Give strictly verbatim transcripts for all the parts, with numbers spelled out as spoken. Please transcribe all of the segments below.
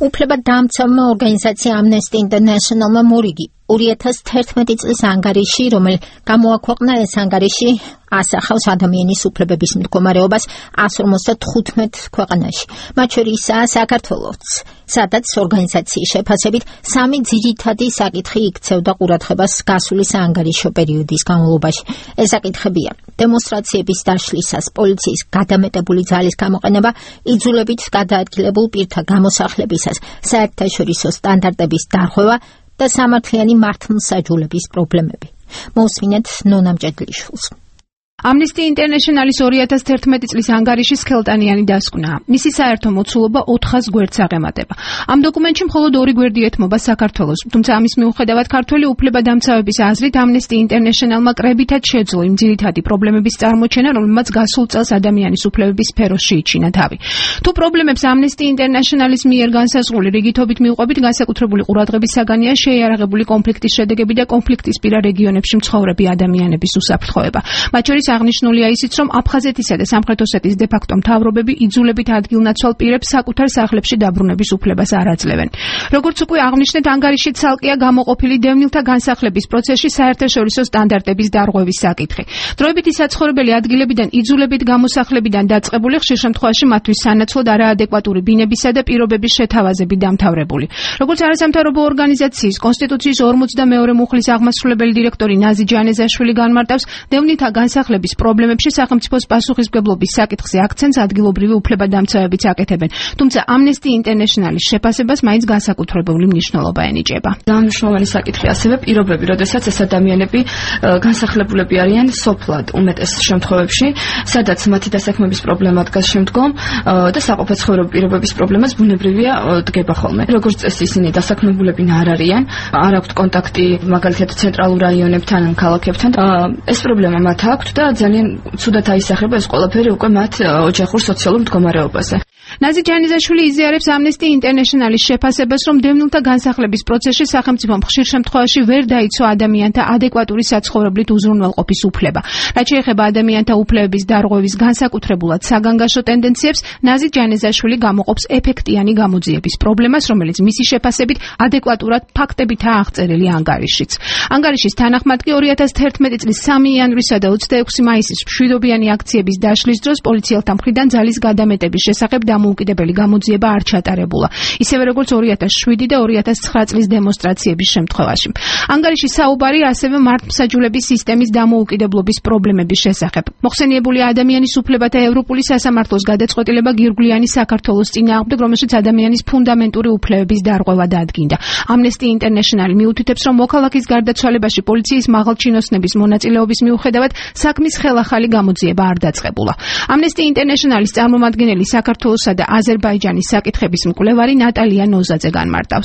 უფლებადამცავმა ორგანიზაცია Amnesty International-მა მორიგი ორი ათას თერთმეტი წლის ანგარიში, რომელიც გამოაქვეყნა ეს ანგარიში ასახავს ადამიანის უფლებების მდგომარეობას εκατს ორმოცდათხუთმეტ ქვეყანაში. მათ შორისაა საქართველოც, სადაც ორგანიზაციის შეფასებით სამი ძირითადი საკითხი იქცევდა ყურადღებას გასული საანგარიშო პერიოდის განმავლობაში. ეს საკითხებია: დემონსტრაციების დაშლისას პოლიციის გადამეტებული ძალის გამოყენება, იძულებით გადაადგილებულ პირთა გამოსახლებისას საერთაშორისო სტანდარტების დარღვევა და სამართლიანი მართლმსაჯულების პრობლემები. მოусმინეთ ნონა მჭედლიშვილს. Amnesty International-ის ორი ათას თერთმეტი წლის ანგარიში სქელტანიანი დასკვნაა. მისი საერთო მოცულობა ოთხას გვერდს აღემატება. ამ დოკუმენტში მხოლოდ ორი გვერდი ეთმობა საქართველოს. თუმცა ამის მიუხედავად ქართველი უფლებადამცავების აზრით Amnesty International-მა კრებითად შეძლო იმ ძირითადი პრობლემების წარმოჩენა, რომელმაც გასულ წელს ადამიანის უფლებების სფეროში იჩინა თავი. თუ პრობლემებს Amnesty International-ის მიერ განსაზღვრული რიგითობით მივყვებით, განსაკუთრებული ყურადღების საგანია შეიარაღებული კონფლიქტის შედეგები და კონფლიქტისპირა რეგიონებში მცხოვრები ადამიანების უსაფრთხოება. მათ შორის აღნიშნულია ისიც, რომ აფხაზეთისა და სამხრეთ ოსეთის დე-ფაქტო მთავრობები იძულებით ადგილნაცვალ პირებს საკუთარ სახლებში დაბრუნების უფლებას არ აძლევენ. როგორც უკვე აღნიშნეთ, ანგარიში ცალკეა გამოყოფილი დევნილთა განსახლების პროცესში საერთაშორისო სტანდარტების დარღვევის საკითხი. დროებითი საცხოვრებელი ადგილებიდან იძულებით გამოსახლებიდან დაწყებული, ხშირ შემთხვევაში მათთვის სანაცვლოდ არაადეკვატური ბინებისა და პირობების შეთავაზები დამთავრებული. როგორც არასამთავრობო ორგანიზაციის კონსტიტუციის ორმოცდამეორე მუხლის აღმასრულებელი დირექტორი ნაზი ჯანეზაშვილი განმარტავს, დევნილთა განსახლების პრობლემებში სახელმწიფოს პასუხისმგებლობის საკითხზე აქცენტს ადგილობრივი უფლებადამცავებიც აკეთებენ. თუმცა Amnesty International-ის შეფასებას მაინც განსაკუთრებული მნიშვნელობა ენიჭება. ძალიან მნიშვნელოვანი საკითხი ასევე პირობები, როდესაც ეს ადამიანები განსახლებულები არიან სოფლად უმეტეს შემთხვევებში, სადაც მათი დასაქმების პრობლემა დგას შემდგომ და საყოფაცხოვრებო პირობების პრობლემას ბუნებრივია დგება ხოლმე. როგორც წესი ისინი დასაქმებულები არ არიან, არ აქვთ კონტაქტი მაგალითად ცენტრალურ რაიონებთან ან ქალაქებთან. ეს პრობლემა მათ აქვთ და ძალიან ცუდად აისახება ეს ყველაფერი უკვე მათ ოჯახურ სოციალურ მდგომარეობაზე. ნაზი ჯანეზაშვილი იზიარებს Amnesty International-ის შეფასებას, რომ დევნილთა განსახლების პროცესში სახელმწიფომ ხშირ შემთხვევაში ვერ დაიცვა ადამიანთა ადეკვატური საცხოვრებლით უზრუნველყოფის უფლება. რაც შეეხება ადამიანთა უფლებების დარღვევის განსაკუთრებულად საგანგაშო ტენდენციებს, ნაზი ჯანეზაშვილი გამოყოფს ეფექტიანი გამოძიების პრობლემას, რომელიც მისი შეფასებით ადეკვატურად ფაქტებითაა აღწერილი ანგარიშშიც. ანგარიშის თანახმად კი ორი ათას თერთმეტი წლის სამი იანვრისა და ოცდაექვსი მაისის მშვიდობიანი აქციების დაშლის დროს პოლიციელთა მხრიდან ძალის გადამეტების შესახებ დამოუკიდებელი გამოძიება არ ჩატარებულა. ისევე როგორც ორი ათას შვიდი და ორი ათას ცხრა წლის დემონსტრაციების შემთხვევაში. ანგარიში საუბარი ასევე მართლმსაჯულების სისტემის დამოუკიდებლობის პრობლემების შესახებ. მოხსენიებულია ადამიანის უფლებათა ევროპული სასამართლოს გადაწყვეტილება გირგვლიანი საქართველოს წინააღმდეგ, რომელშიც ადამიანის ფუნდამენტური უფლებების დარღვევა დადგინდა. Amnesty International მიუთითებს, რომ მოქალაქის გარდაცვალებაში პოლიციის მაღალჩინოსნების მონაწილეობის მიუხედავად საქმის ხელახალი გამოძიება არ დაწყებულა. Amnesty International-ის წარმომადგენელი საქართველოსა და აზერბაიჯანის საკითხების მკვლევარი ნატალია ნოზაძე განმარტავს.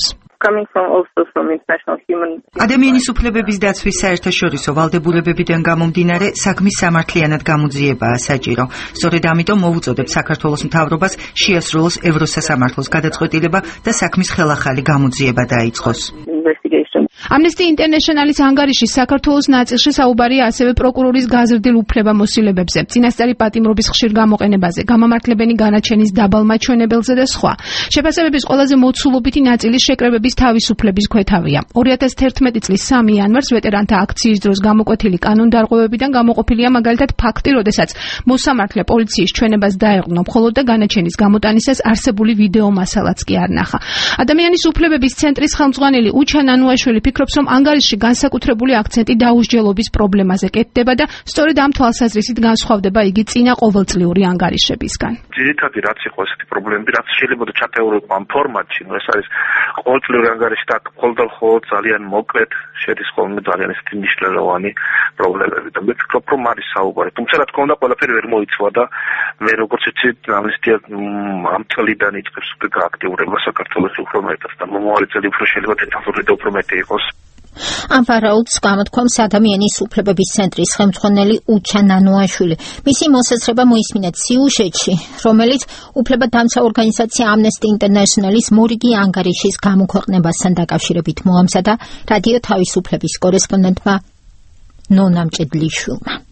ადამიანის უფლებების დაცვის საერთაშორისო ვალდებულებებიდან გამომდინარე, საქმის სამართლიანად გამოძიებაა საჭირო. სწორედ ამიტომ მოვუწოდებ საქართველოს მთავრობას შეასრულოს ევროსასამართლოს გადაწყვეტილება და საქმის ხელახალი გამოძიება დაიწყოს. Amnesty International-ის ანგარიში საქართველოს ნაწილში საუბარია ასევე პროკურორის გაზრდილ უფლებამოსილებებზე, წინასწარი პატიმრობის ხშირ გამოყენებაზე, გამამართლებენი განაჩენის დაბალ მაჩვენებელზე და სხვა. შეფასებების ყველაზე მოცულობითი ნაწილი შეკრებების თავისუფლების ქვეთავია. ორი ათას თერთმეტი წლის სამი იანვარს ვეტერანთა აქციის დროს გამოკვეთილი კანონდარღვევებიდან გამოყოფილია მაგალითად ფაქტი, როდესაც მოსამართლე პოლიციის ჩვენებას დაეყრდნო მხოლოდ და განაჩენის გამოტანისას არსებული ვიდეო მასალაც კი არ ნახა. ადამიანის უფლებების ცენტრის ხელმძღვანელი უჩა ნანუაშვილი ფიქრობს, რომ ანგარიში განსაკუთრებული აქცენტი დაუსჯელობის პრობლემაზე კეთდება და სწორედ ამ თვალსაზრისით განსხვავდება იგი წინა ყოველწლიური ანგარიშებისგან. ძირითადი რაც იყო ესეთი პრობლემები, რაც შეიძლება ჩატეორებულ ამ ფორმატში, ნუ ეს არის ყოველწლიური ანგარიში და ხოლმე ძალიან მოკლედ შედის ხოლმე ძალიან ესეთი მნიშვნელოვანი პრობლემები და მე ვფიქრობ, რომ არის საუბარი. თუმცა რა თქმა უნდა, ყველაფერი ვერ მოიცვა და მე როგორც ვთქვით, ამნისტია ამ წლიდან იწყებს უკვე გააქტიურება საქართველოს უფრო მეტად და მომავალი წელი უფრო შეიძლება დეტალურად და უფრო მეტი იყოს. ამ ვარაუდს გამოთქვამს ადამიანის უფლებების ცენტრის ხელმძღვანელი უჩა ნანუაშვილი. მისი მოსაზრება მოისმინეთ სიუჟეტში, რომელიც უფლებადამცავ ორგანიზაცია Amnesty International-ის მორიგი ანგარიშის გამოქვეყნებასთან დაკავშირებით მოამზადა რადიო თავისუფლების კორესპონდენტმა ნონა მჭედლიშვილმა.